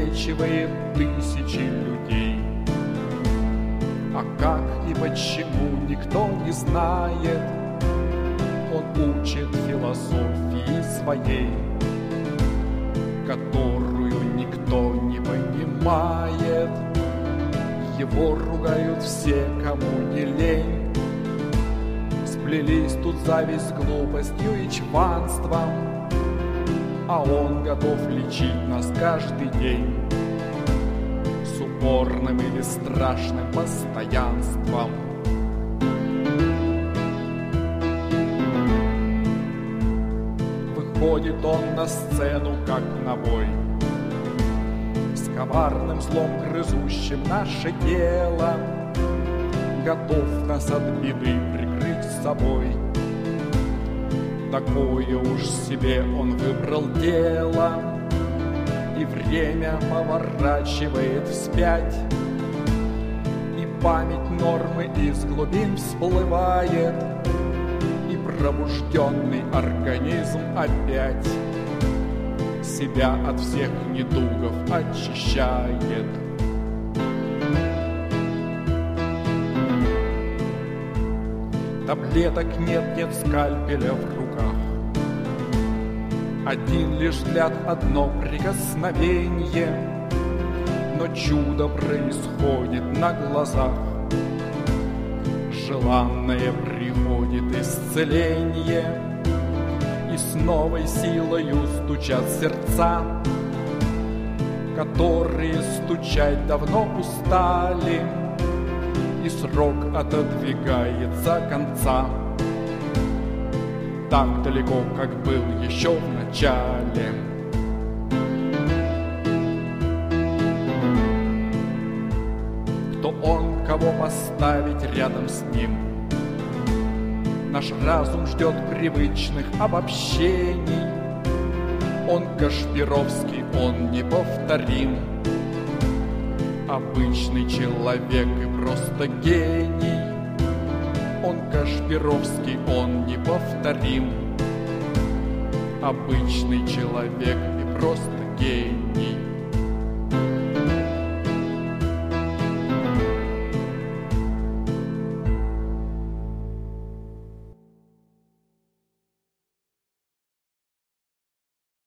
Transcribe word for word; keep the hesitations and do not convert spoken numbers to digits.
излечивает тысячи людей. А как и почему, никто не знает. Он учит философии своей, которую никто не понимает. Его ругают все, кому не лень. Сплелись тут зависть, глупостью и чванством, а он готов лечить нас каждый день с упорным или страшным постоянством. Выходит он на сцену, как на бой, с коварным злом, грызущим наше тело, готов нас от беды прикрыть собой. Такое уж себе он выбрал дело, и время поворачивает вспять, и память нормы из глубин всплывает, и пробужденный организм опять себя от всех недугов очищает. Таблеток нет, нет скальпеля в руках. Один лишь взгляд, одно прикосновение, но чудо происходит на глазах. Желанное приходит исцеление, и с новой силою стучат сердца, которые стучать давно устали, и срок отодвигается конца. Так далеко, как был еще в начале. Кто он, кого поставить рядом с ним? Наш разум ждет привычных обобщений. Он Кашпировский, он неповторим, обычный человек и просто гений. Он Кашпировский, он неповторим, обычный человек и просто гений.